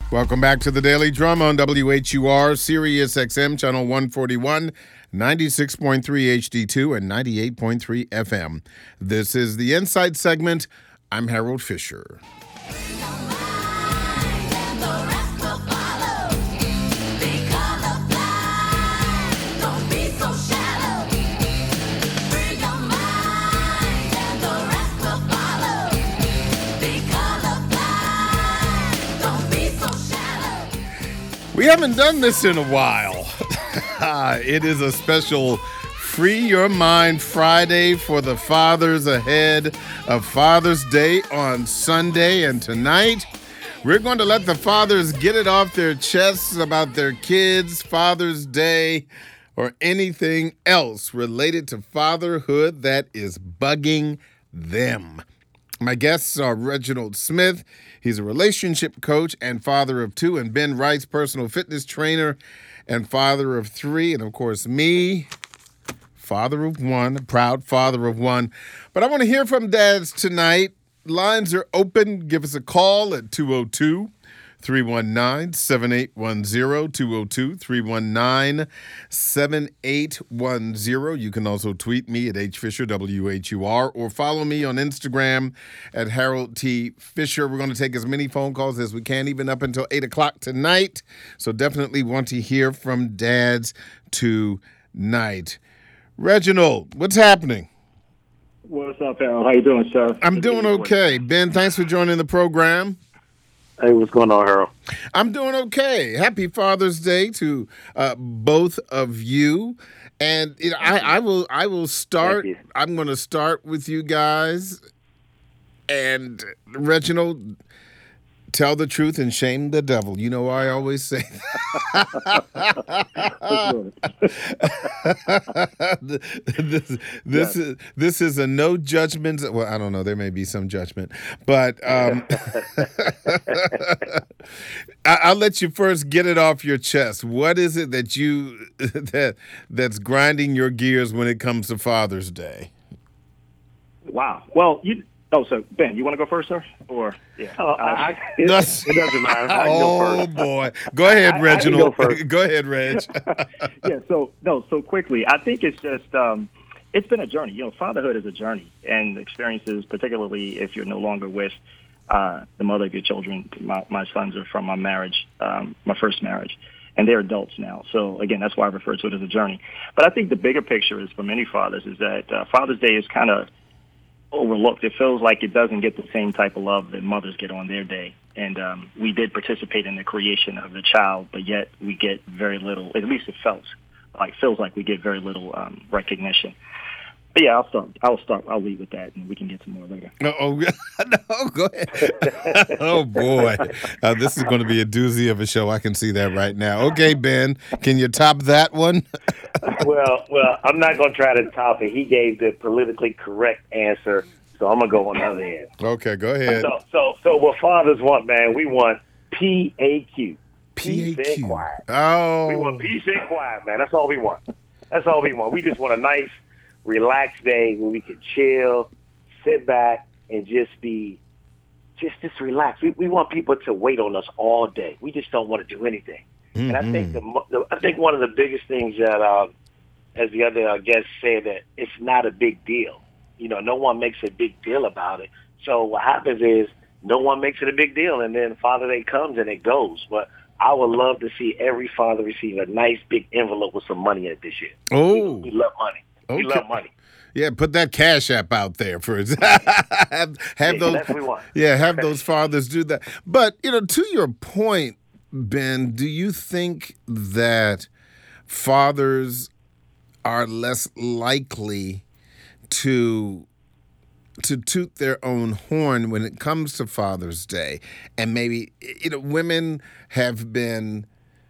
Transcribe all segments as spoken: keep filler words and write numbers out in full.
Welcome back to the Daily Drum on W H U R, Sirius X M, channel one forty-one, ninety-six point three H D two, and ninety-eight point three F M. This is the Insight segment. I'm Harold Fisher. We haven't done this in a while. It is a special Free Your Mind Friday for the fathers ahead of Father's Day on Sunday. And tonight, we're going to let the fathers get it off their chests about their kids, Father's Day, or anything else related to fatherhood that is bugging them. My guests are Reginald Smith. He's a relationship coach and father of two, and Ben Rice, personal fitness trainer and father of three, and of course me, father of one, a proud father of one. But I want to hear from dads tonight. Lines are open. Give us a call at two oh two, three one nine, seven eight one zero, two oh two, three one nine, seven eight one zero. You can also tweet me at H Fisher, W H U R, or follow me on Instagram at Harold T. Fisher. We're going to take as many phone calls as we can, even up until eight o'clock tonight. So definitely want to hear from dads tonight. Reginald, what's happening? What's up, Harold? How you doing, sir? I'm doing okay. Ben, thanks for joining the program. Hey, what's going on, Harold? I'm doing okay. Happy Father's Day to uh, both of you. And you know, I, I will I will start. I'm going to start with you guys. And Reginald, tell the truth and shame the devil. You know I always say this, this is this is a no judgment. Well, I don't know. There may be some judgment, but um, I, I'll let you first get it off your chest. What is it that you that that's grinding your gears when it comes to Father's Day? Wow. Well, you. Oh, so Ben, you want to go first, sir? Or yeah, uh, I, it, it doesn't matter. I can oh go first. boy, go ahead, Reginald. I, I go, go ahead, Reg. yeah. So no. So quickly, I think it's just um, it's been a journey. You know, fatherhood is a journey, and experiences, particularly if you're no longer with uh, the mother of your children. My, my sons are from my marriage, um, my first marriage, and they're adults now. So again, that's why I refer to it as a journey. But I think the bigger picture is for many fathers is that uh, Father's Day is kind of overlooked. It feels like it doesn't get the same type of love that mothers get on their day. And um, we did participate in the creation of the child, but yet we get very little, at least it felt like, feels like we get very little um, recognition. But yeah, I'll start. I'll start. I'll lead with that, and we can get some more later. No, oh, no, go ahead. Oh boy, uh, this is going to be a doozy of a show. I can see that right now. Okay, Ben, can you top that one? well, well, I'm not going to try to top it. He gave the politically correct answer, so I'm going to go on the other end. Okay, go ahead. So, so, so what fathers want, man? We want P A Q. P A Q. Peace and quiet. Oh, we want peace and quiet, man. That's all we want. That's all we want. We just want a nice, relaxed day where we can chill, sit back, and just be, just just relax. We we want people to wait on us all day. We just don't want to do anything. Mm-hmm. And I think the, the I think one of the biggest things that, uh, as the other uh, guest said, that it's not a big deal. You know, no one makes a big deal about it. So what happens is no one makes it a big deal, and then Father Day comes and it goes. But I would love to see every father receive a nice big envelope with some money in it this year. Oh, we, we love money. Okay. We love money. Yeah, put that Cash App out there for have, have yeah, those. That's what we want. Yeah, have those fathers do that. But you know, to your point, Ben, do you think that fathers are less likely to to toot their own horn when it comes to Father's Day? And maybe, you know, women have been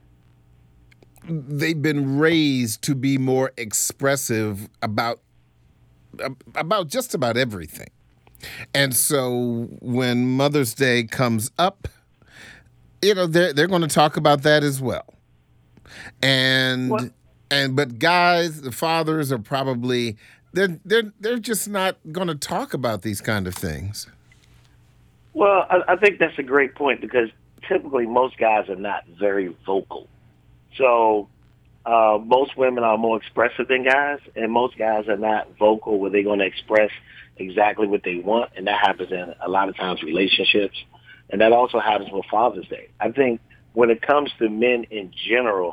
they've been raised to be more expressive about about just about everything. And so when Mother's Day comes up, you know, they're they're going to talk about that as well. And what? and but guys, the fathers are probably they're they're they're just not going to talk about these kind of things. Well, I, I think that's a great point because typically most guys are not very vocal. So uh, most women are more expressive than guys, and most guys are not vocal where they're going to express exactly what they want, and that happens in a lot of times relationships, and that also happens with Father's Day. I think when it comes to men in general,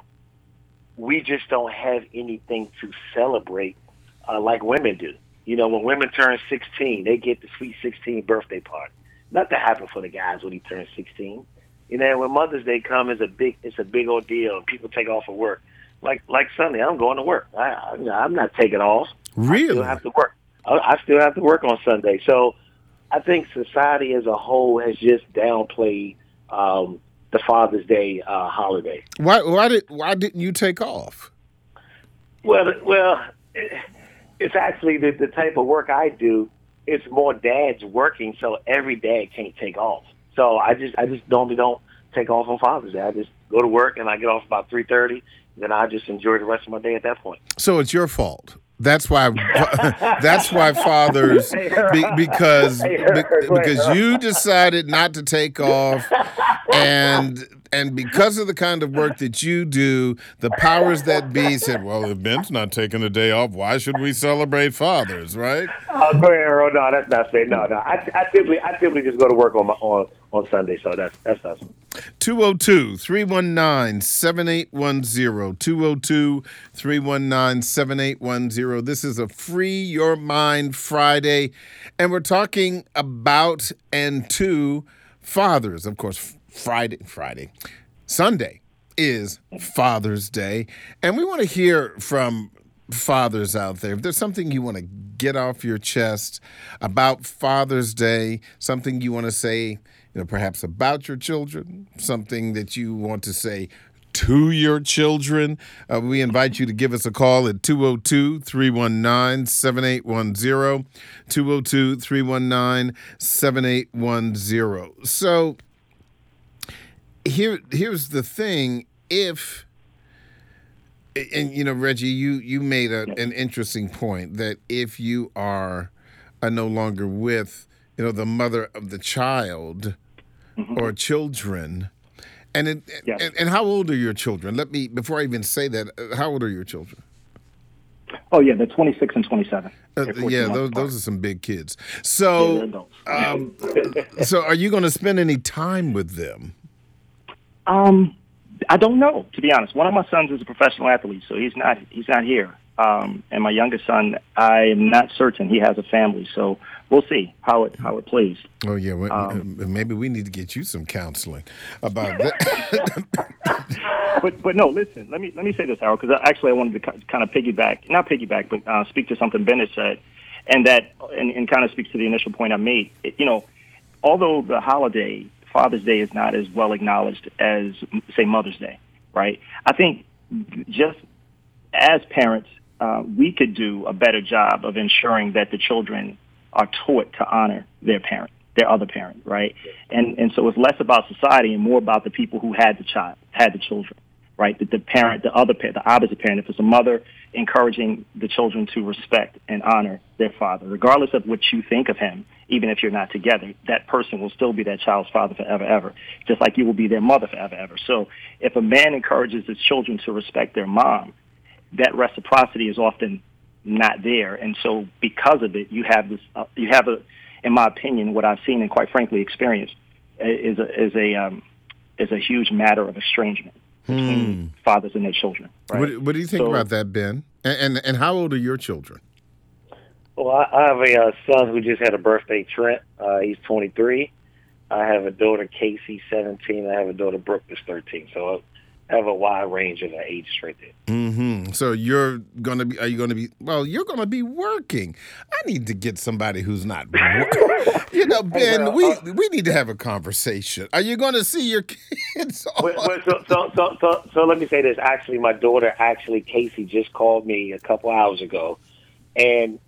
we just don't have anything to celebrate uh, like women do. You know, when women turn sixteen, they get the sweet sixteen birthday party. Nothing happened for the guys when he turned sixteen. You know, when Mother's Day comes, it's a big, it's a big ordeal, and people take off of work. Like, like Sunday, I'm going to work. I, I, I'm not taking off. Really? I still have to work. I, I still have to work on Sunday. So, I think society as a whole has just downplayed um, the Father's Day uh, holiday. Why? Why did? Why didn't you take off? Well, well, it, it's actually the, the type of work I do. It's more dads working, so every dad can't take off. So I just, I just normally don't take off on Father's Day. I just go to work and I get off about three thirty. Then I just enjoy the rest of my day at that point. So it's your fault. That's why. That's why fathers, be, because be, because you decided not to take off, and and because of the kind of work that you do, the powers that be said, "Well, if Ben's not taking a day off, why should we celebrate fathers?" Right? Oh, go ahead, Earl. No, that's not fair. No, no. I, I typically, I typically just go to work on my on, on Sunday, so that's that's us. two oh two, three one nine, seven eight one zero. two oh two, three one nine, seven eight one zero. This is a Free Your Mind Friday, and we're talking about and to fathers. Of course, Friday, Friday, Sunday is Father's Day, and we want to hear from fathers out there. If there's something you want to get off your chest about Father's Day, something you want to say, you know, perhaps about your children, something that you want to say to your children, uh, we invite you to give us a call at two oh two, three one nine, seven eight one zero, two oh two, three one nine, seven eight one zero. So here, here's the thing. If, and you know, Reggie, you, you made a, an interesting point that if you are, are no longer with, you know, the mother of the child, mm-hmm. or children, and, it, yes. and and how old are your children? Let me, before I even say that, how old are your children? Oh yeah, they're twenty-six and twenty-seven. Uh, yeah, those those are some big kids. So, yeah, um, so are you going to spend any time with them? Um, I don't know, to be honest. One of my sons is a professional athlete, so he's not he's not here. Um, and my youngest son, I am not certain. He has a family, so we'll see how it how it plays. Oh yeah, well, um, maybe we need to get you some counseling about that. but but no, listen. Let me let me say this, Harold, because actually I wanted to kind of piggyback, not piggyback, but uh, speak to something Bennett said, and that and, and kind of speaks to the initial point I made. It, you know, although the holiday Father's Day is not as well acknowledged as, say, Mother's Day, right? I think just as parents, uh, we could do a better job of ensuring that the children are taught to honor their parent, their other parent, right? And and so it's less about society and more about the people who had the child, had the children, right? The, the parent, the other parent, the opposite parent. If it's a mother, encouraging the children to respect and honor their father, regardless of what you think of him. Even if you're not together, that person will still be that child's father forever, ever, just like you will be their mother forever, ever. So if a man encourages his children to respect their mom, that reciprocity is often not there. And so because of it, you have this, uh, you have a, in my opinion, what I've seen and quite frankly experienced is a, is a, um, is a huge matter of estrangement between hmm. fathers and their children. Right? What, what do you think so, about that, Ben? And, and, and how old are your children? Well, I, I have a uh, son who just had a birthday, Trent. Uh, he's twenty-three. I have a daughter, Casey, seventeen. I have a daughter, Brooke, that's thirteen. So I have a wide range of ages right there. Mm-hmm. So you're going to be, are you going to be, well, you're going to be working. I need to get somebody who's not working. You know, Ben, we we need to have a conversation. Are you going to see your kids? Well, well, so, so, so, so, so let me say this. Actually, my daughter, actually, Casey, just called me a couple hours ago. And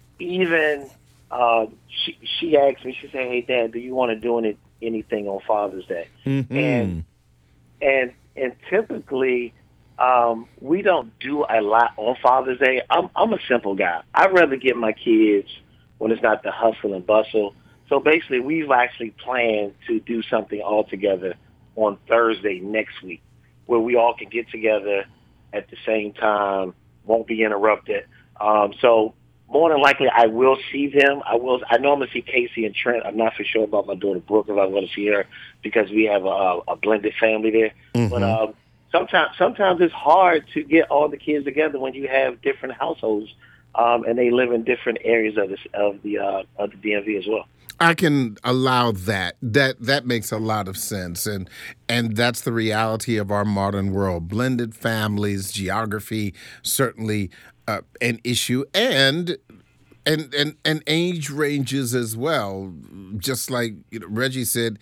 even uh, she, she asked me, she said, hey, Dad, do you want to do any, anything on Father's Day? Mm-hmm. And and and typically, um, we don't do a lot on Father's Day. I'm, I'm a simple guy. I'd rather get my kids when it's not the hustle and bustle. So basically, we've actually planned to do something all together on Thursday next week, where we all can get together at the same time, won't be interrupted. Um, so more than likely, I will see them. I will. I know I'm going to see Casey and Trent. I'm not for sure about my daughter Brooke if I'm going to see her because we have a, a blended family there. Mm-hmm. But um, sometimes, sometimes it's hard to get all the kids together when you have different households um, and they live in different areas of this of the uh, of the D M V as well. I can allow that. That that makes a lot of sense, and and that's the reality of our modern world. Blended families, geography, certainly uh, an issue, and and and and age ranges as well. Just like you know, Reggie said,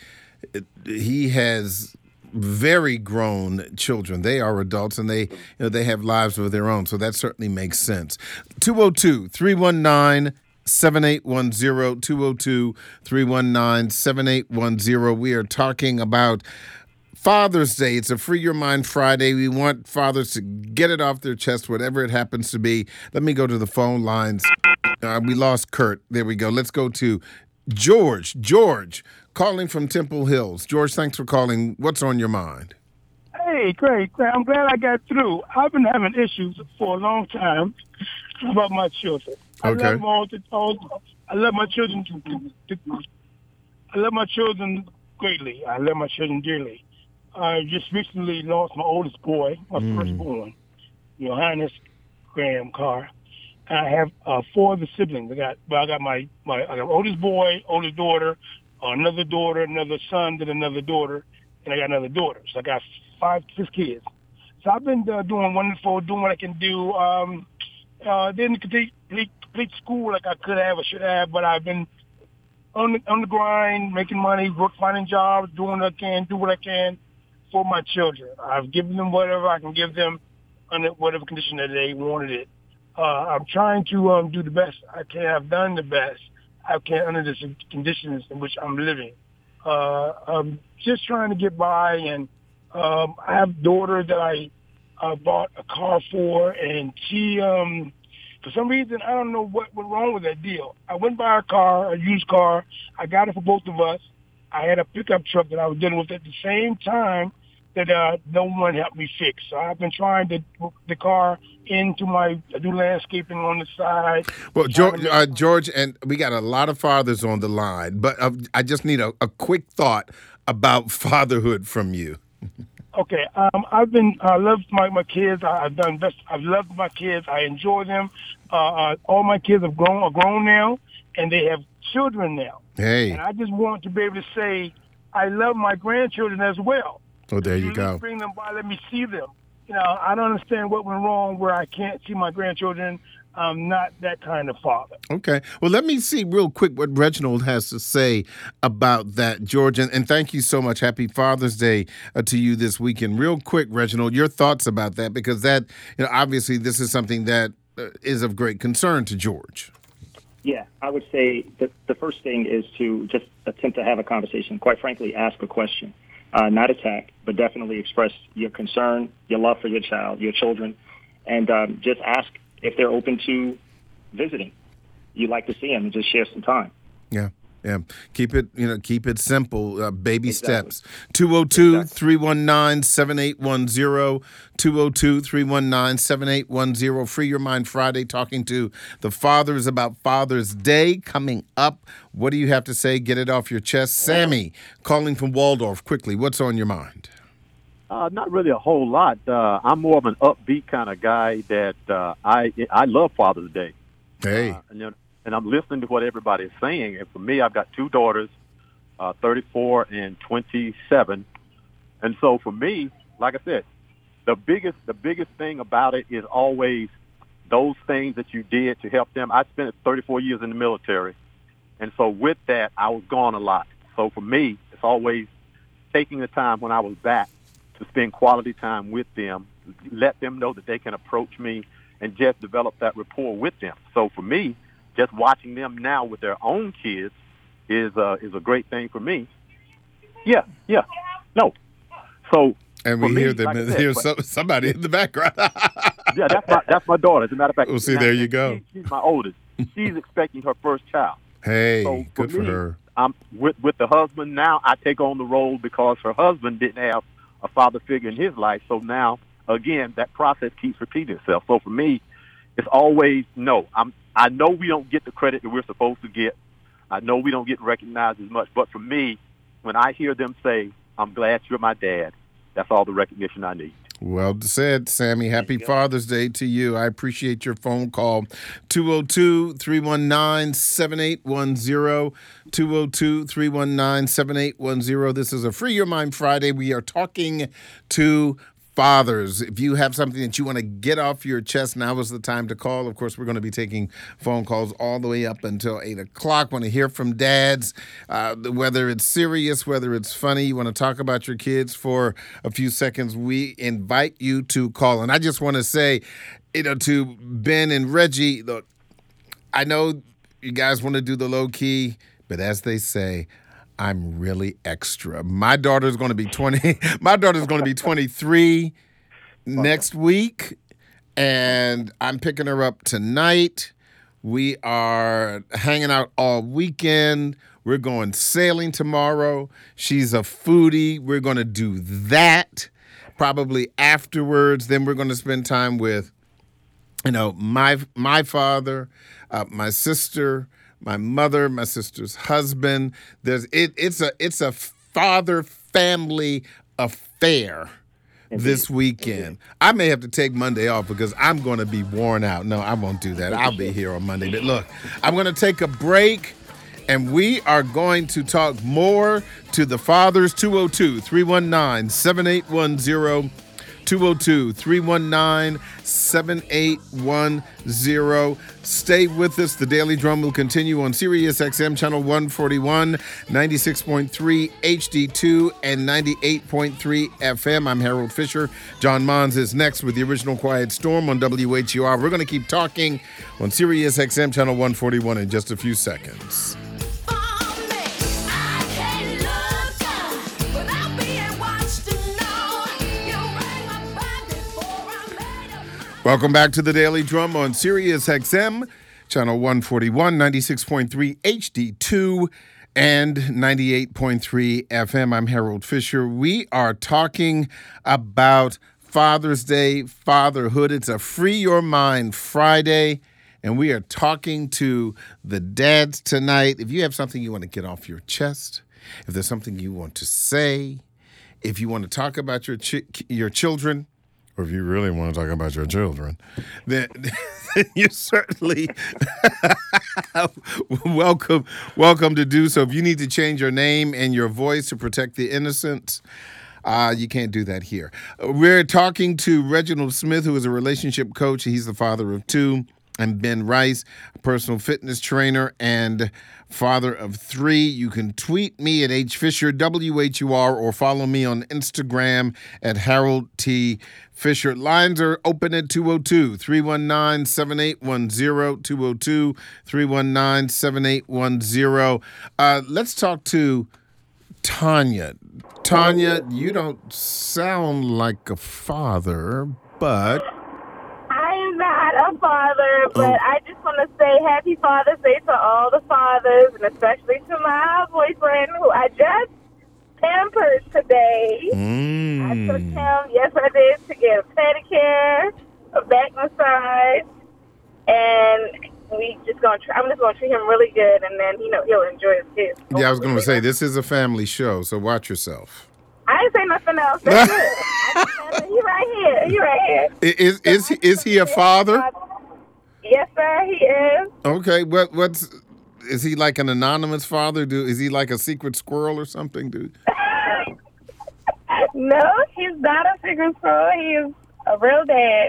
he has very grown children. They are adults, and they you know they have lives of their own. So that certainly makes sense. two oh two, three one nine seven eight one zero, two oh two, three one nine, seven eight one zero. We are talking about Father's Day. It's a Free Your Mind Friday. We want fathers to get it off their chest, whatever it happens to be. Let me go to the phone lines. Uh, we lost Kurt. There we go. Let's go to George. George, calling from Temple Hills. George, thanks for calling. What's on your mind? Hey, great, great. I'm glad I got through. I've been having issues for a long time about my children. I Okay. love them all, to, all. I love my children. To, to, to, I love my children greatly. I love my children dearly. I just recently lost my oldest boy, my Mm. firstborn, Johannes Graham Carr. I have uh, four other siblings. I got, well, I got my, my I got oldest boy, oldest daughter, another daughter, another son, then another daughter, and I got another daughter. So I got five, six kids. So I've been uh, doing wonderful, doing what I can do. Um, uh, didn't complete, complete, complete school like I could have or should have, but I've been on the, on the grind, making money, work, finding jobs, doing what I can, do what I can for my children. I've given them whatever I can give them under whatever condition that they wanted it. Uh, I'm trying to um, do the best I can. I've done the best I can under the conditions in which I'm living. Uh, I'm just trying to get by, and um, I have a daughter that I uh, bought a car for, and she, um, for some reason, I don't know what went wrong with that deal. I went by a car, a used car. I got it for both of us. I had a pickup truck that I was dealing with at the same time that uh, no one helped me fix. So I've been trying to hook the car into my, I do landscaping on the side. Well, George, uh, George, and we got a lot of fathers on the line, but uh, I just need a, a quick thought about fatherhood from you. Okay, um, I've been, I love my, my kids. I, I've done best. I've loved my kids. I enjoy them. Uh, uh, all my kids have grown, are grown now, and they have children now. Hey. And I just want to be able to say, I love my grandchildren as well. Oh, there you go. Bring them by, let me see them. You know, I don't understand what went wrong where I can't see my grandchildren. I'm not that kind of father. Okay. Well, let me see real quick what Reginald has to say about that, George. And, and thank you so much. Happy Father's Day uh, to you this weekend. Real quick, Reginald, your thoughts about that, because that, you know, obviously this is something that uh, is of great concern to George. Yeah, I would say that the first thing is to just attempt to have a conversation. Quite frankly, ask a question. Uh, not attack, but definitely express your concern, your love for your child, your children, and um, just ask if they're open to visiting. You'd like to see them and just share some time. Yeah, yeah. Keep it, you know, keep it simple. Uh, baby Exactly. steps. two oh two, three one nine, seven eight one zero. two oh two, three one nine, seven eight one zero. Free Your Mind Friday, talking to the fathers about Father's Day coming up. What do you have to say? Get it off your chest. Sammy, calling from Waldorf. Quickly, what's on your mind? Uh, not really a whole lot. Uh, I'm more of an upbeat kind of guy that uh, I I love Father's Day. Hey. Uh, and, you know, and I'm listening to what everybody's saying. And for me, I've got two daughters, uh, thirty-four and twenty-seven. And so for me, like I said, the biggest the biggest thing about it is always those things that you did to help them. I spent thirty-four years in the military. And so with that, I was gone a lot. So for me, it's always taking the time when I was back to spend quality time with them, let them know that they can approach me and just develop that rapport with them. So for me, just watching them now with their own kids is uh, is a great thing for me. Yeah, yeah, no. So And we for me, hear them. like I said, hear but- some, somebody in the background. yeah, that's my that's my daughter. As a matter of fact, Well, see, there you she- go. she's my oldest. She's expecting her first child. Hey, So for good for me, her. I'm with with the husband now. I take on the role because her husband didn't have a father figure in his life. So now, again, that process keeps repeating itself. So for me, it's always no. I'm. I know we don't get the credit that we're supposed to get. I know we don't get recognized as much. But for me, when I hear them say, "I'm glad you're my dad," that's all the recognition I need. Well said, Sammy. Happy Father's Day to you. I appreciate your phone call. two oh two, three one nine, seven eight one zero. two oh two, three one nine, seven eight one zero. This is a Free Your Mind Friday. We are talking to fathers. If you have something that you want to get off your chest, now is the time to call. Of course, we're going to be taking phone calls all the way up until eight o'clock. Want to hear from dads, uh, whether it's serious, whether it's funny. You want to talk about your kids for a few seconds, we invite you to call. And I just want to say, you know, to Ben and Reggie, look, I know you guys want to do the low key, but as they say, I'm really extra. My daughter's going to be twenty. My daughter's going to be twenty-three next week, and I'm picking her up tonight. We are hanging out all weekend. We're going sailing tomorrow. She's a foodie. We're going to do that probably afterwards. Then we're going to spend time with, you know, my my father, uh, my sister, my mother, my sister's husband. There's it. It's a it's a father family affair this weekend. I may have to take Monday off because I'm going to be worn out. No, I won't do that. I'll be here on Monday. But look, I'm going to take a break, and we are going to talk more to the fathers. two oh two, three one nine, seven eight one zero. two oh two, three one nine, seven eight one zero. Stay with us. The Daily Drum will continue on Sirius X M Channel one forty-one, ninety-six point three H D two, and ninety-eight point three F M. I'm Harold Fisher. John Mons is next with the original Quiet Storm on W H U R. We're going to keep talking on Sirius X M Channel one forty-one in just a few seconds. Welcome back to the Daily Drum on Sirius X M, Channel one forty-one, ninety-six point three H D two, and ninety-eight point three F M. I'm Harold Fisher. We are talking about Father's Day, fatherhood. It's a Free Your Mind Friday, and we are talking to the dads tonight. If you have something you want to get off your chest, if there's something you want to say, if you want to talk about your chi- your children, or if you really want to talk about your children, then, then you certainly welcome welcome to do so. If you need to change your name and your voice to protect the innocents, uh, you can't do that here. We're talking to Reginald Smith, who is a relationship coach. He's the father of two. And Ben Rice, a personal fitness trainer and father of three. You can tweet me at H Fisher, W H U R, or follow me on Instagram at Harold T. Fisher. Lines are open at two oh two, three one nine, seven eight one zero, two oh two, three one nine, seven eight one zero. Uh, let's talk to Tanya. Tanya, you don't sound like a father, but... I'm not a father, but oh. I just want to say happy Father's Day to all the fathers, and especially to my boyfriend, who I just pampered today. Mm. I took him, yes I did, to get a pedicure, a back massage, and we just gonna try, I'm just going to treat him really good, and then, you know, he'll enjoy his kids. Yeah, I was going to say, this is a family show, so watch yourself. I didn't say nothing else. That's good. I just said, he right here. He right here. Is is he, is he a father? Yes, sir. He is. Okay. What what's is he like an anonymous father? Do is he like a secret squirrel or something, dude? No, he's not a secret squirrel. He is a real dad.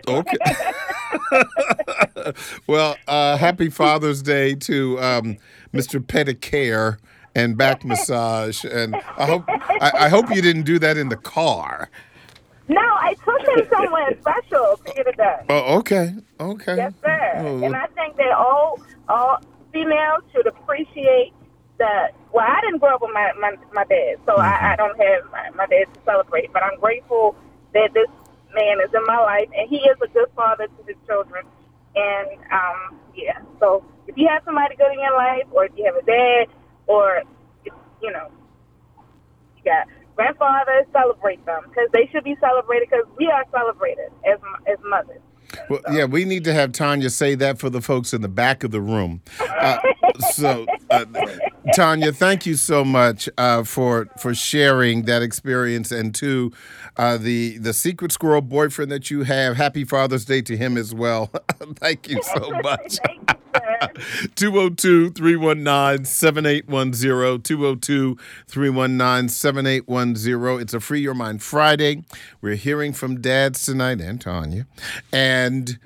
Okay. Well, uh, happy Father's Day to um, Mister Pedicare and back massage, and I hope I, I hope you didn't do that in the car. No, I took him somewhere special to get it done. Oh, okay, okay. Yes, sir. Oh. And I think that all all females should appreciate that. Well, I didn't grow up with my my, my dad, so mm-hmm. I, I don't have my, my dad to celebrate. But I'm grateful that this man is in my life, and he is a good father to his children. And um, yeah, so if you have somebody good in your life, or if you have a dad, or you know, you got grandfathers, celebrate them because they should be celebrated because we are celebrated as as mothers. Well, yeah, we need to have Tanya say that for the folks in the back of the room. Uh, so, uh, Tanya, thank you so much uh, for for sharing that experience, and to uh, the the secret squirrel boyfriend that you have. Happy Father's Day to him as well. Thank you so much. two oh two, three one nine, seven eight one zero, two oh two, three one nine, seven eight one zero. It's a Free Your Mind Friday. We're hearing from dads tonight, and Tanya. And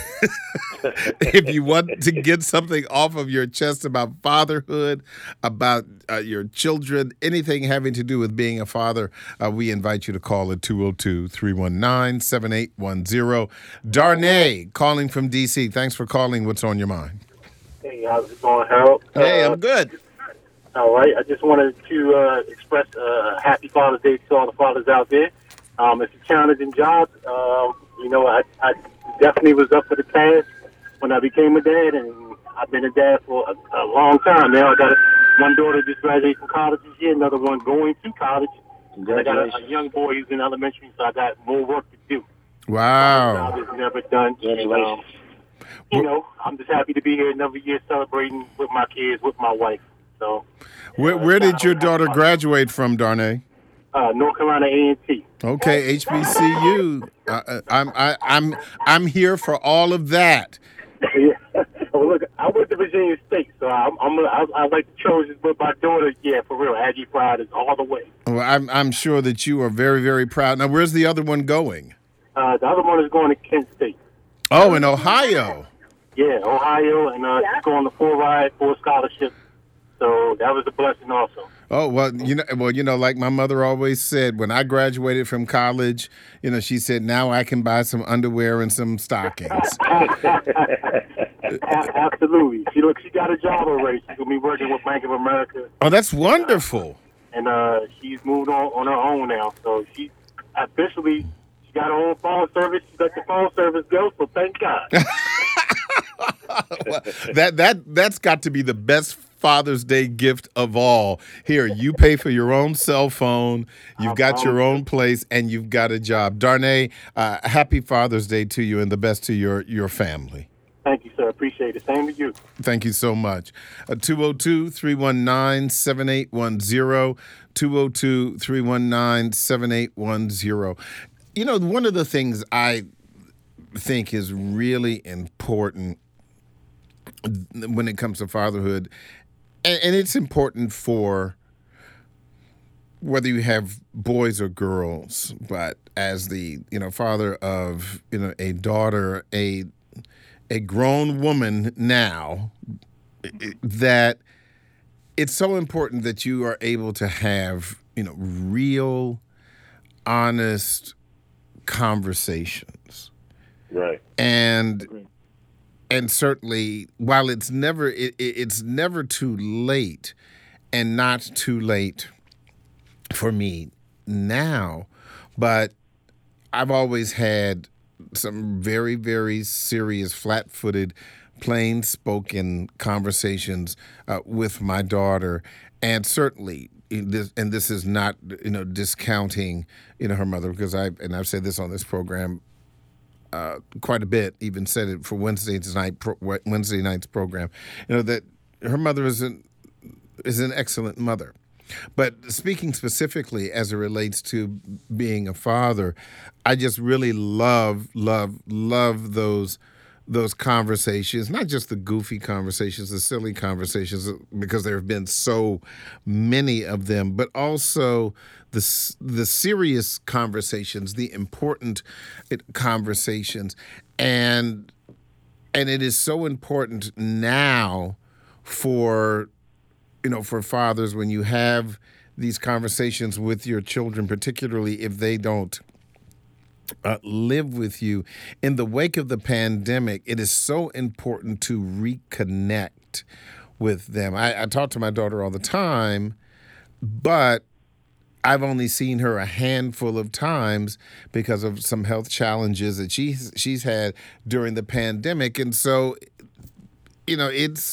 if you want to get something off of your chest about fatherhood, about uh, your children, anything having to do with being a father, uh, we invite you to call at two oh two, three one nine, seven eight one zero. Darnay, calling from D C. Thanks for calling. What's on your mind? Hey, how's it going, Harold? Hey, uh, I'm good. All right. I just wanted to uh, express uh, happy Father's Day to all the fathers out there. Um, it's a challenging job. Um, you know, I, I definitely was up for the task when I became a dad, and I've been a dad for a, a long time now. I got a, one daughter just graduated from college this year, another one going to college. And I got a, a young boy who's in elementary, so I got more work to do. Wow. My job is never done. And, um, you know, I'm just happy to be here another year celebrating with my kids, with my wife. So, Where, uh, where did your daughter graduate from, Darnay? Uh, North Carolina A and T. Okay, H B C U. Uh, I'm I, I'm I'm here for all of that. Yeah. Well, look, I went to Virginia State, so I'm, I'm I, I like the Trojans, but my daughter, yeah, for real, Aggie Pride is all the way. Well, I'm I'm sure that you are very very proud. Now, where's the other one going? Uh, the other one is going to Kent State. Oh, in Ohio. Yeah, Ohio, and uh, she's going to full ride, full scholarship. So that was a blessing also. Oh, well, you know, well, you know, like my mother always said, when I graduated from college, you know, she said, now I can buy some underwear and some stockings. Absolutely. She look, she got a job already. She's gonna be working with Bank of America. Oh, that's wonderful. And uh, she's moved on on her own now. So she officially she got her own phone service. She let the phone service go. So thank God. Well, that that that's got to be the best Father's Day gift of all. Here, you pay for your own cell phone, you've got your own place, and you've got a job. Darnay, uh, happy Father's Day to you, and the best to your, your family. Thank you, sir. Appreciate it. Same to you. Thank you so much. Uh, two oh two, three one nine, seven eight one zero, two oh two, three one nine, seven eight one zero. You know, one of the things I think is really important when it comes to fatherhood, and, and it's important for whether you have boys or girls, but as the, you know, father of, you know, a daughter, a a grown woman now, that it's so important that you are able to have, you know, real, honest conversations. Right. And and certainly, while it's never it, it's never too late, and not too late for me now, but I've always had some very, very serious, flat-footed, plain-spoken conversations uh, with my daughter, and certainly, in this, and this is not, you know, discounting, you know, her mother, because I and I've said this on this program uh, quite a bit, even said it for Wednesday night pro, Wednesday night's program, you know, that her mother is an is an excellent mother. But speaking specifically as it relates to being a father, I just really love, love, love those those conversations, not just the goofy conversations, the silly conversations, because there have been so many of them, but also the the serious conversations, the important conversations. And and it is so important now for you know, for fathers, when you have these conversations with your children, particularly if they don't uh, live with you, in the wake of the pandemic, it is so important to reconnect with them. I, I talk to my daughter all the time, but I've only seen her a handful of times because of some health challenges that she's she's had during the pandemic, and so, you know, it's.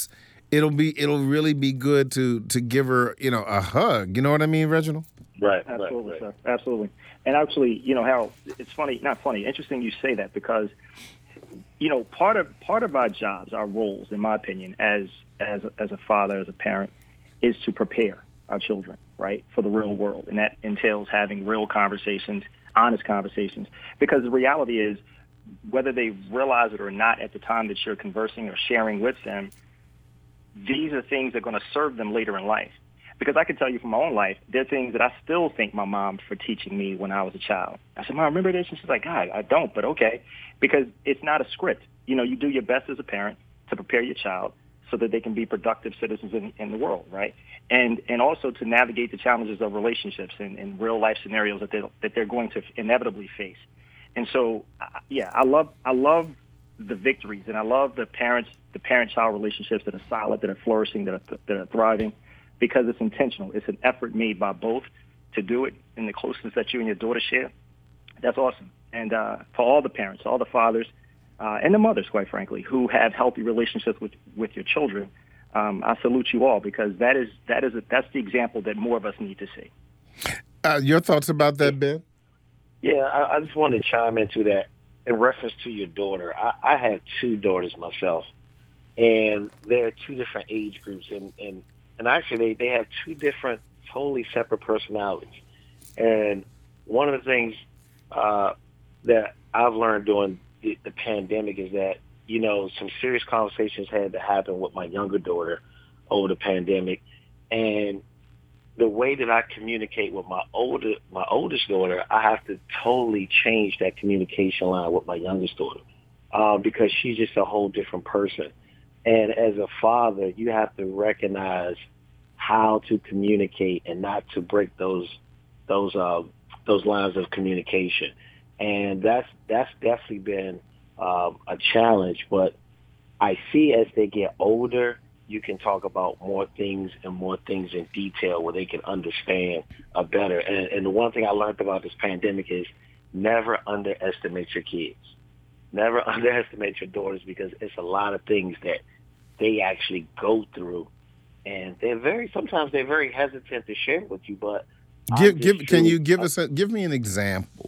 it'll be it'll really be good to to give her, you know, a hug. You know what I mean, Reginald? Right. Absolutely, right, right. sir. Absolutely. And actually, you know, Harold, it's funny, not funny, interesting you say that because, you know, part of part of our jobs, our roles, in my opinion, as as as a father, as a parent, is to prepare our children, right, for the real world, and that entails having real conversations, honest conversations, because the reality is, whether they realize it or not at the time that you're conversing or sharing with them, these are things that are going to serve them later in life. Because I can tell you from my own life, there are things that I still thank my mom for teaching me when I was a child. I said, Mom, remember this? And she's like, God, I don't, but okay. Because it's not a script. You know, you do your best as a parent to prepare your child so that they can be productive citizens in, in the world, right? And and also to navigate the challenges of relationships and, and real life scenarios that they that they're going to inevitably face. And so, uh, yeah, I love I love the victories, and I love the parents the parent-child relationships that are solid, that are flourishing, that are that are thriving, because it's intentional. It's an effort made by both to do it in the closeness that you and your daughter share. That's awesome. And uh, for all the parents, all the fathers, uh, and the mothers, quite frankly, who have healthy relationships with, with your children, um, I salute you all, because that is that is a, that's the example that more of us need to see. Uh, your thoughts about that, Ben? Yeah, I, I just wanted to chime into that in reference to your daughter. I, I have two daughters myself, and they're two different age groups, and, and, and actually they, they have two different, totally separate personalities. And one of the things uh, that I've learned during the, the pandemic is that, you know, some serious conversations had to happen with my younger daughter over the pandemic, and the way that I communicate with my older, my oldest daughter, I have to totally change that communication line with my youngest daughter, uh, because she's just a whole different person. And as a father, you have to recognize how to communicate and not to break those those uh, those lines of communication. And that's that's definitely been um, a challenge. But I see as they get older, you can talk about more things and more things in detail where they can understand uh, better. And, and the one thing I learned about this pandemic is never underestimate your kids. Never underestimate your daughters, because it's a lot of things that they actually go through. And they're very, sometimes they're very hesitant to share with you, but give, give, can you give us a, give me an example?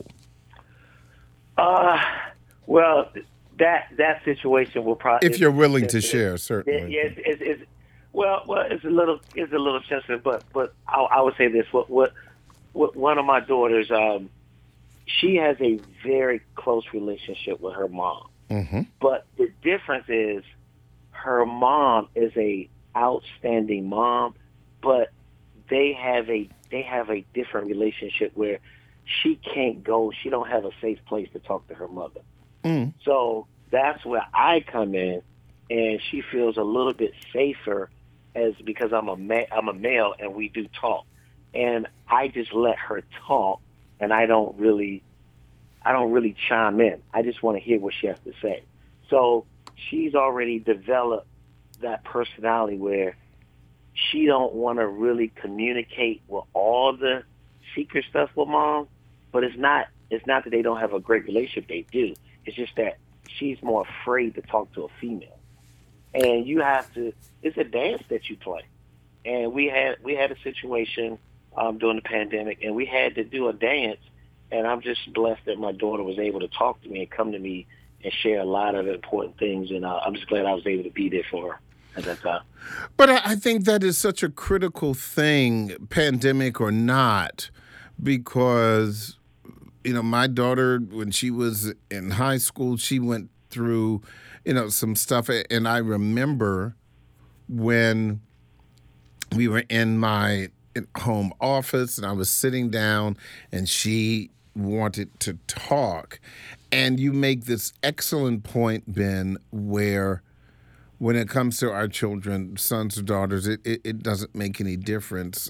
Uh, well, that that situation will probably, if you're willing to share, certainly. Yes, yeah, it's, it's, it's well, well, it's a little, it's a little sensitive, but but I, I would say this: what, what, what one of my daughters, um, she has a very close relationship with her mom, mm-hmm. but the difference is her mom is a outstanding mom, but they have a they have a different relationship where she can't go, she don't have a safe place to talk to her mother. Mm. So that's where I come in, and she feels a little bit safer, as because I'm a ma- I'm a male and we do talk, and I just let her talk, and I don't really I don't really chime in. I just want to hear what she has to say. So she's already developed that personality where she don't want to really communicate with all the secret stuff with mom, but it's not it's not that they don't have a great relationship. They do. It's just that she's more afraid to talk to a female. And you have to, it's a dance that you play. And we had we had a situation um, during the pandemic, and we had to do a dance, and I'm just blessed that my daughter was able to talk to me and come to me and share a lot of important things, and uh, I'm just glad I was able to be there for her at that time. But I think that is such a critical thing, pandemic or not, because, you know, my daughter, when she was in high school, she went through, you know, some stuff. And I remember when we were in my home office and I was sitting down and she wanted to talk. And you make this excellent point, Ben, where when it comes to our children, sons or daughters, it, it, it doesn't make any difference.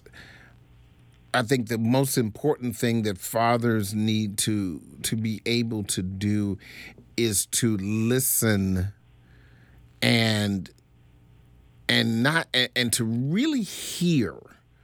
I think the most important thing that fathers need to to be able to do is to listen and and not and, and to really hear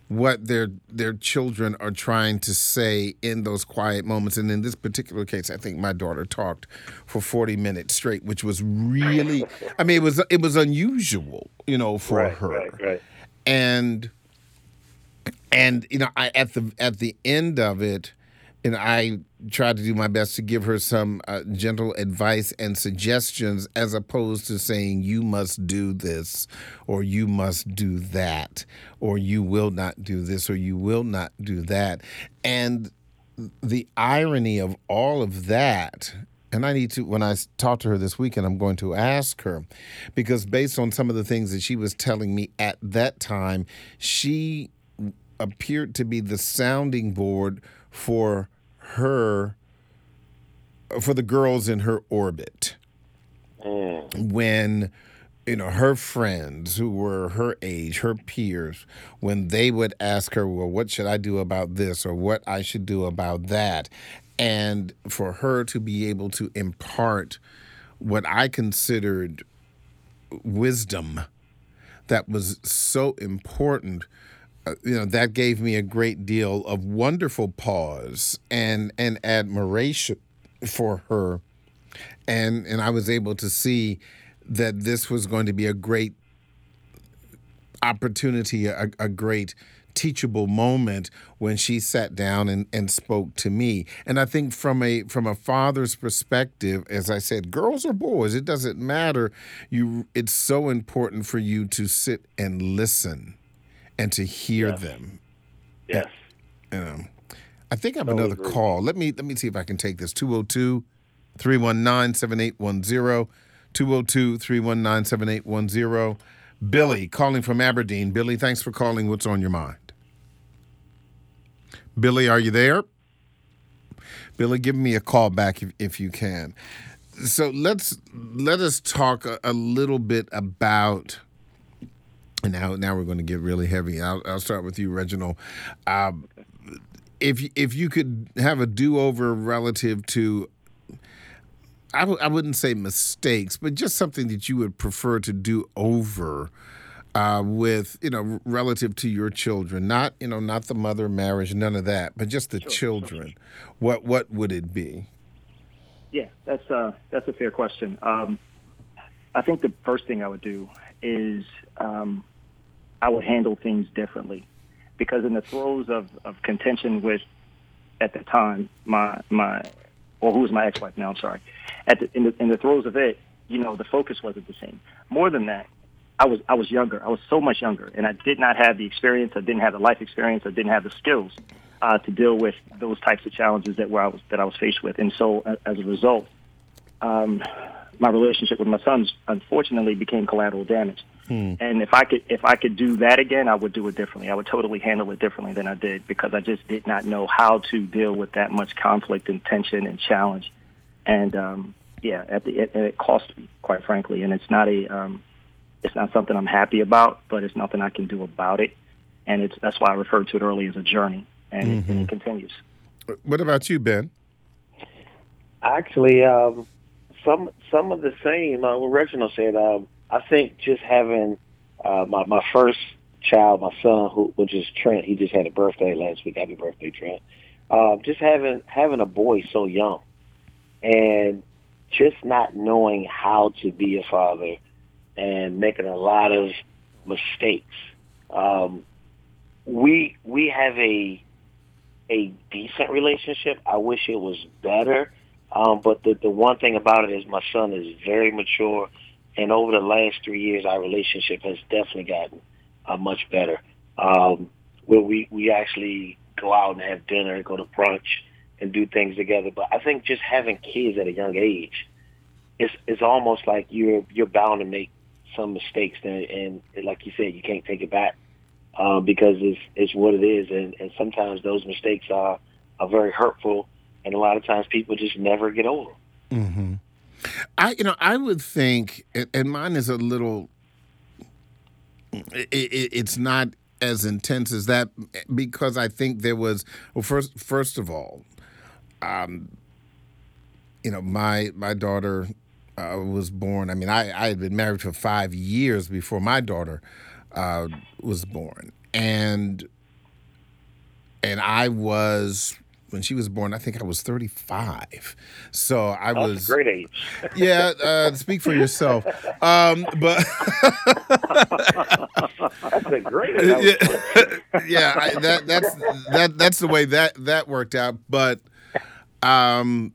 what their their children are trying to say in those quiet moments. And in this particular case, I think my daughter talked for forty minutes straight, which was really, I mean, it was it was unusual, you know, for right, her. Right, right. And and you know, I at the at the end of it, and I tried to do my best to give her some uh, gentle advice and suggestions, as opposed to saying you must do this or you must do that or you will not do this or you will not do that. And the irony of all of that, and I need to, when I talk to her this weekend, I'm going to ask her, because based on some of the things that she was telling me at that time, she appeared to be the sounding board for her, for the girls in her orbit. Mm. When, you know, her friends who were her age, her peers, when they would ask her, well, what should I do about this or what I should do about that? And for her to be able to impart what I considered wisdom that was so important, uh, you know, that gave me a great deal of wonderful pause and, and admiration for her. And, and I was able to see that this was going to be a great opportunity, a, a great teachable moment when she sat down and, and spoke to me. And I think from a from a father's perspective, as I said, girls or boys, it doesn't matter. You, it's so important for you to sit and listen and to hear yes. them. Yes. And, you know, I think I have totally another agree. call. Let me let me see if I can take this. two oh two, three one nine, seven eight one zero. two oh two, three one nine, seven eight one zero. Billy, calling from Aberdeen. Billy, thanks for calling. What's on your mind? Billy, are you there? Billy, give me a call back if, if you can. So let's let us talk a, a little bit about. And now, now we're going to get really heavy. I'll, I'll start with you, Reginald. Um, if if you could have a do-over relative to, I w- I wouldn't say mistakes, but just something that you would prefer to do over uh, with, you know, relative to your children, not, you know, not the mother, marriage, none of that, but just the Sure, children. sure. What what would it be? Yeah, that's uh, that's a fair question. Um, I think the first thing I would do is um, I would handle things differently, because in the throes of, of contention with, at the time, my my, or who was my ex-wife now, I'm sorry, at the, in the in the throes of it, you know, the focus wasn't the same. More than that, I was I was younger. I was so much younger, and I did not have the experience. I didn't have the life experience. I didn't have the skills uh, to deal with those types of challenges that where I was that I was faced with. And so, uh, as a result, um, my relationship with my sons unfortunately became collateral damage. Hmm. And if I could if I could do that again, I would do it differently. I would totally handle it differently than I did, because I just did not know how to deal with that much conflict and tension and challenge. And um, yeah, at the it, it cost me, quite frankly. And it's not a um, it's not something I'm happy about, but it's nothing I can do about it. And it's that's why I referred to it earlier as a journey, and, mm-hmm. it, and it continues. What about you, Ben? Actually, um, some some of the same. Uh, what Reginald said. Um, I think just having uh, my my first child, my son, who which is Trent. He just had a birthday last week. Happy birthday, Trent! Uh, just having having a boy so young, and just not knowing how to be a father, and making a lot of mistakes. Um, we we have a a decent relationship. I wish it was better, um, but the the one thing about it is my son is very mature. And over the last three years, our relationship has definitely gotten uh, much better. Um, where we, we actually go out and have dinner, go to brunch, and do things together. But I think just having kids at a young age, it's it's almost like you're you're bound to make some mistakes, and, and like you said, you can't take it back uh, because it's it's what it is. And, and sometimes those mistakes are are very hurtful, and a lot of times people just never get over them. Mm-hmm. I, you know, I would think, and mine is a little, it, it, it's not as intense as that, because I think there was, well, first, first of all, um, you know, my my daughter uh, was born. I mean, I, I had been married for five years before my daughter uh, was born, and and I was when she was born. I think I was thirty-five. So I That's was a great age. Yeah, uh, speak for yourself. Um, but That's a great age. yeah, yeah I, that that's that that's the way that that worked out. But um,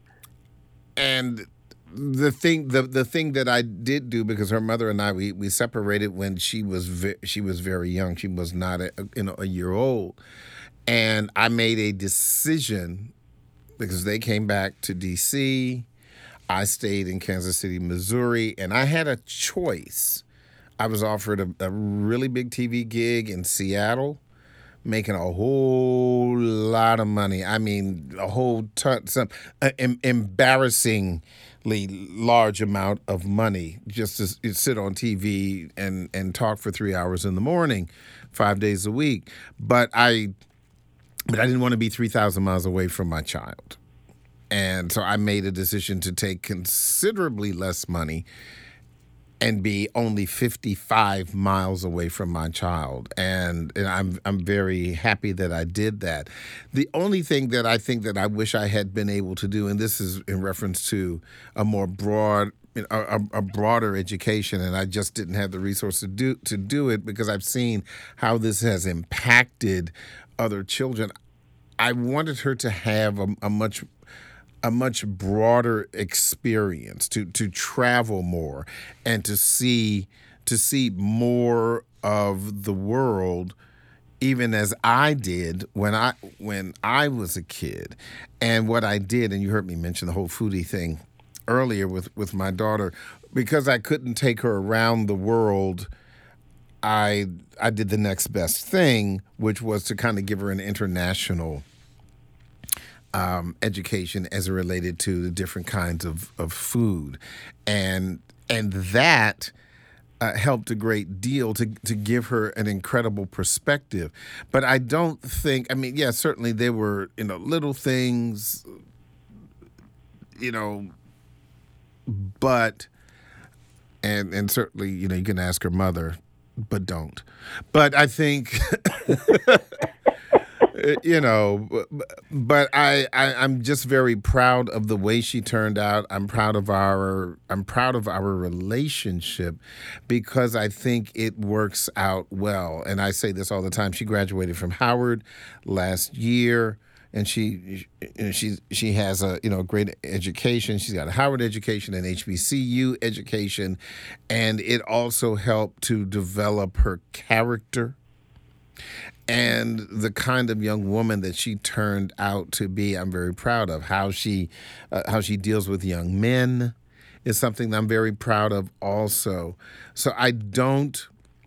and the thing the the thing that I did do, because her mother and I we, we separated when she was ve- she was very young. She was not a, you know a year old, and I made a decision because they came back to D C. I stayed in Kansas City, Missouri, and I had a choice. I was offered a, a really big T V gig in Seattle, making a whole lot of money. I mean, a whole ton, some uh, em- embarrassingly large amount of money just to s- sit on T V and, and talk for three hours in the morning, five days a week. But I, but I didn't want to be three thousand miles away from my child. And so I made a decision to take considerably less money and be only fifty-five miles away from my child. And, and I'm I'm very happy that I did that. The only thing that I think that I wish I had been able to do, and this is in reference to a more broad a, a broader education, and I just didn't have the resources to do to do it because I've seen how this has impacted other children. I wanted her to have a, a much a much broader experience, to to travel more and to see to see more of the world, even as I did when I when I was a kid. And what I did, and you heard me mention the whole foodie thing earlier with, with my daughter, because I couldn't take her around the world, I I did the next best thing, which was to kind of give her an international Um, education as it related to the different kinds of, of food. And and that uh, helped a great deal to, to give her an incredible perspective. But I don't think, I mean, yeah, certainly there were, you know, little things, you know, but, and, and certainly, you know, you can ask her mother, but don't. But I think... You know, but I, I I'm just very proud of the way she turned out. I'm proud of our I'm proud of our relationship because I think it works out well. And I say this all the time. She graduated from Howard last year, and she she she has a you know great education. She's got a Howard education and H B C U education, and it also helped to develop her character and the kind of young woman that she turned out to be. I'm very proud of how she uh, how she deals with young men is something that I'm very proud of also. So I don't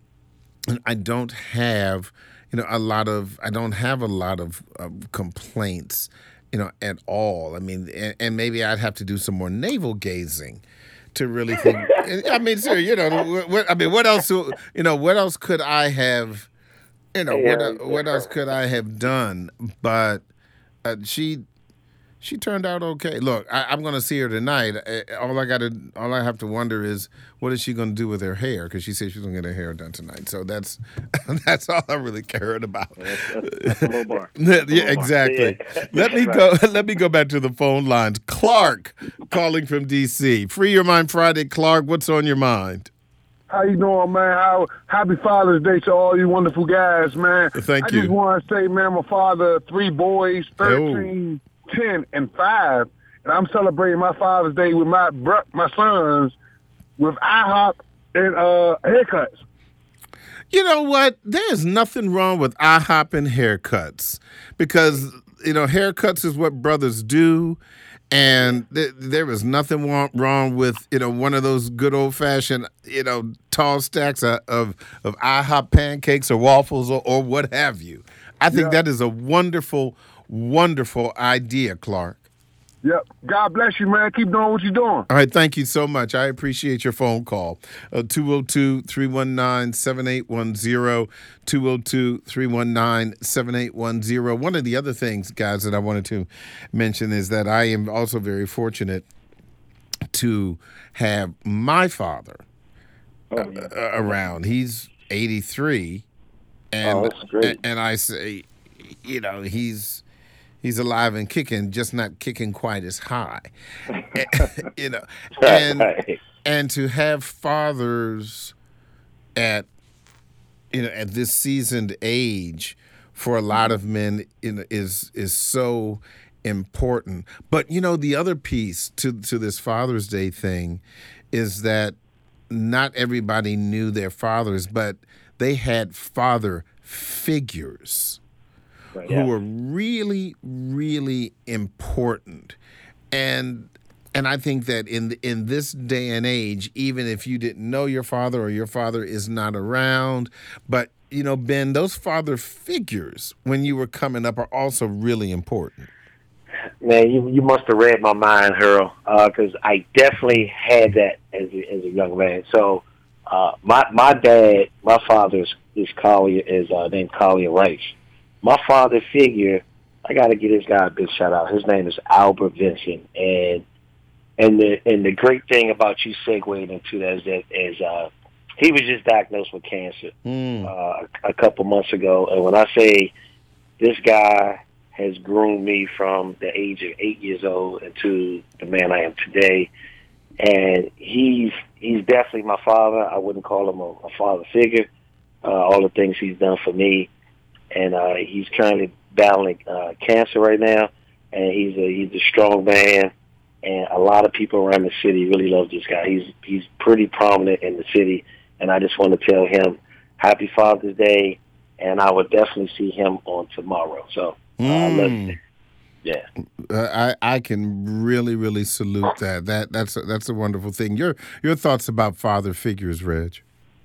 I don't have you know a lot of I don't have a lot of, of complaints you know at all. I mean, and, and maybe I'd have to do some more navel gazing to really think. I mean, sir, you know, what, I mean, what else? You know, what else could I have? You know, Yeah, what what else could I have done? But uh, she she turned out okay. Look, I, I'm going to see her tonight. Uh, All I got to all I have to wonder is what is she going to do with her hair? Because she said she's going to get her hair done tonight. So that's that's all I really cared about. That's, that's, that's a low bar. Yeah, exactly. Yeah. Let me go. Let me go back to the phone lines. Clark calling from D C. Free Your Mind Friday. Clark, what's on your mind? How you doing, man? How, happy Father's Day to all you wonderful guys, man. Thank I you. just want to say, man, my father, three boys, thirteen, ten, and five. And I'm celebrating my Father's Day with my bro- my sons with IHOP and uh, haircuts. You know what? There's nothing wrong with IHOP and haircuts because, you know, haircuts is what brothers do. And th- there was nothing wrong, wrong with, you know, one of those good old-fashioned, you know, tall stacks of, of, of IHOP pancakes or waffles or, or what have you. I think Yeah. that is a wonderful, wonderful idea, Clark. Yep. God bless you, man. Keep doing what you're doing. All right, thank you so much. I appreciate your phone call. Uh, two oh two, three one nine, seven eight one zero, two oh two, three one nine, seven eight one zero. One of the other things, guys, that I wanted to mention is that I am also very fortunate to have my father Oh, yeah. uh, around. He's eighty-three, and, Oh, that's great. and I say, you know, he's he's alive and kicking, just not kicking quite as high. you know, and Right. and to have fathers at you know at this seasoned age for a lot of men you know, is is so important. But you know, the other piece to to this Father's Day thing is that not everybody knew their fathers, but they had father figures Right. who Yeah. were really, really important. And and I think that in in this day and age, even if you didn't know your father or your father is not around, but you know, Ben, those father figures when you were coming up are also really important. Man, you you must have read my mind, Harold, because I definitely had that as a, as a young man. So, uh, my my dad, my father's is Collier is uh, named Collier Rice. My father figure, I got to give this guy a big shout out. His name is Albert Vincent, and and the and the great thing about you segueing into that is that is uh, he was just diagnosed with cancer Mm. uh, a, a couple months ago, and when I say this guy has groomed me from the age of eight years old into the man I am today. And he's he's definitely my father. I wouldn't call him a, a father figure. Uh, all the things he's done for me, and uh, he's currently battling uh, cancer right now. And he's a he's a strong man, and a lot of people around the city really love this guy. He's he's pretty prominent in the city, and I just want to tell him Happy Father's Day, and I would definitely see him on tomorrow. So. Uh, I love Mm. it. Yeah. Uh, I I can really really salute that. That that's a, that's a wonderful thing. Your your thoughts about father figures, Reg?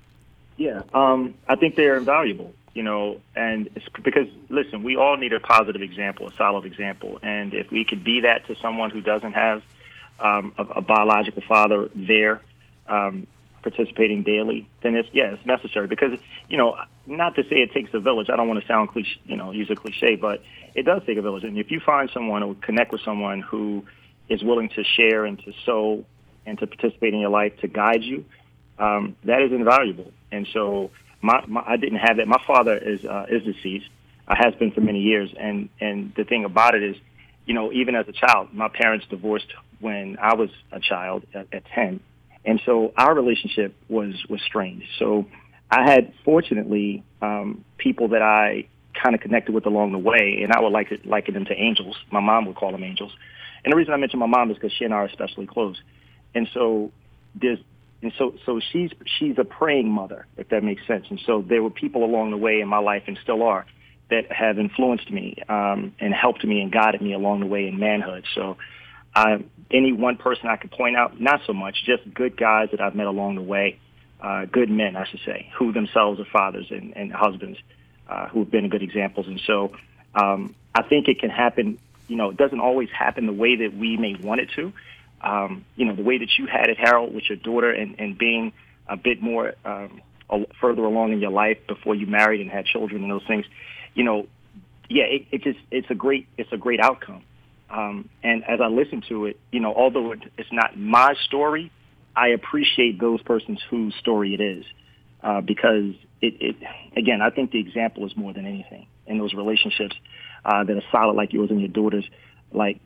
Yeah, um, I think they're invaluable, you know, and it's because, listen, we all need a positive example, a solid example. And if we could be that to someone who doesn't have um, a, a biological father there um, participating daily, then it's, yeah, it's necessary. Because, you know, not to say it takes a village. I don't want to sound cliche, you know, use a cliche, but it does take a village. And if you find someone or connect with someone who is willing to share and to sow and to participate in your life, to guide you, um, that is invaluable. And so my, my I didn't have that. My father is uh, is deceased, uh, has been for many years. And, and the thing about it is, you know, even as a child, my parents divorced when I was a child at, at ten. And so our relationship was, was strained. So I had, fortunately, um, people that I kind of connected with along the way, and I would like to liken them to angels. My mom would call them angels. And the reason I mention my mom is because she and I are especially close. And so there's, and so, so she's, she's a praying mother, if that makes sense. And so there were people along the way in my life, and still are, that have influenced me um, and helped me and guided me along the way in manhood. So I, any one person I could point out, not so much, just good guys that I've met along the way, uh, good men, I should say, who themselves are fathers and, and husbands, uh, who have been good examples. And so um, I think it can happen, you know, it doesn't always happen the way that we may want it to. Um, you know, the way that you had it, Harold, with your daughter and, and being a bit more um, a, further along in your life before you married and had children and those things, you know, yeah, it, it just, it's a great, it's a great outcome. Um, and as I listen to it, you know, although it, it's not my story, I appreciate those persons whose story it is, uh, because it, it, again, I think the example is more than anything in those relationships uh, that are solid, like yours and your daughters, like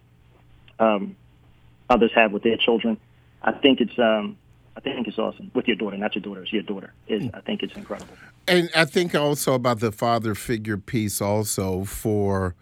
um, others have with their children. I think it's, um, I think it's awesome with your daughter, not your daughter, it's your daughter. Is I think it's incredible. And I think also about the father figure piece also for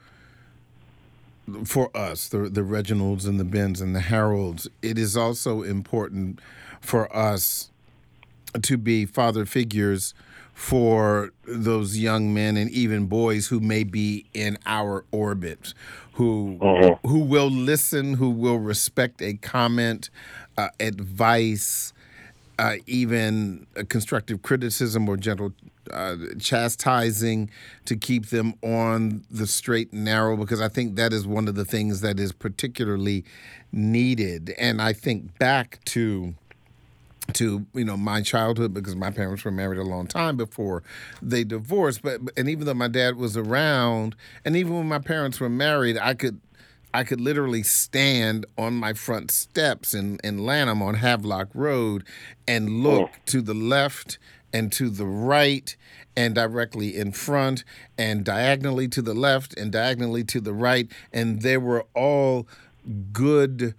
for us, the the Reginalds and the Bens and the Harolds, it is also important for us to be father figures for those young men and even boys who may be in our orbit, who Mhm. who will listen, who will respect a comment, uh, advice, uh, even a constructive criticism or gentle uh, chastising to keep them on the straight and narrow, because I think that is one of the things that is particularly needed. And I think back to to you know my childhood, because my parents were married a long time before they divorced, but and even though my dad was around, and even when my parents were married, I could I could literally stand on my front steps in, in Lanham on Havelock Road and look to the left and to the right and directly in front and diagonally to the left and diagonally to the right. And they were all good,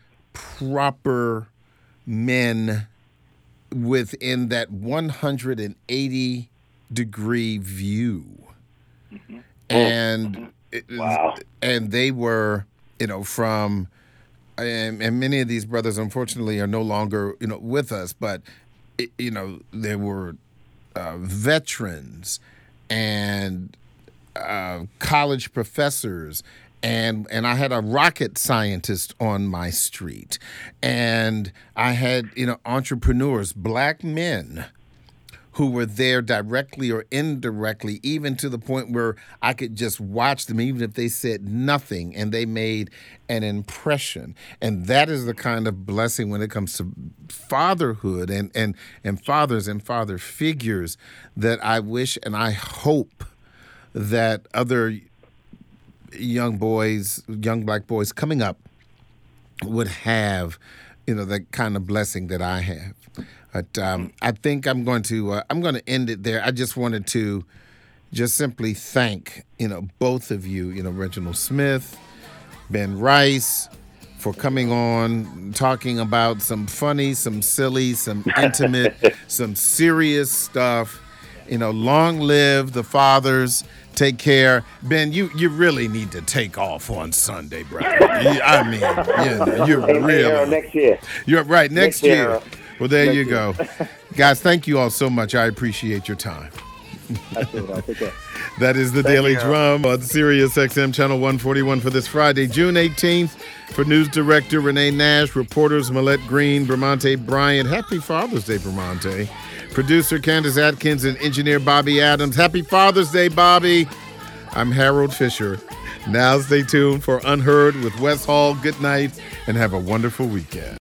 proper men within that one hundred eighty degree view. Mm-hmm. And wow. and they were, you know, from and, and many of these brothers unfortunately are no longer, you know, with us, but it, you know, there were uh, veterans and uh, college professors. And and I had a rocket scientist on my street. And I had, you know, entrepreneurs, black men who were there directly or indirectly, even to the point where I could just watch them, even if they said nothing, and they made an impression. And that is the kind of blessing when it comes to fatherhood and, and, and fathers and father figures that I wish and I hope that other young boys, young black boys coming up would have, you know, the kind of blessing that I have. But um, I think I'm going to uh, I'm going to end it there. I just wanted to just simply thank, you know, both of you, you know, Reginald Smith, Ben Rice, for coming on, talking about some funny, some silly, some intimate, some serious stuff. You know, long live the fathers. Take care. Ben, you, you really need to take off on Sunday, bro. I mean, yeah, you're hey, really. Hey, next year. You're right, next, next year. year. Well, there next you year. go. Guys, thank you all so much. I appreciate your time. Absolutely. Take care. That is the Thank Daily you. Drum on Sirius X M Channel one forty-one for this Friday, June eighteenth. For News Director Renee Nash, reporters Millette Green, Bramante Bryant. Happy Father's Day, Bramante. Producer Candace Atkins and engineer Bobby Adams. Happy Father's Day, Bobby. I'm Harold Fisher. Now stay tuned for Unheard with Wes Hall. Good night and have a wonderful weekend.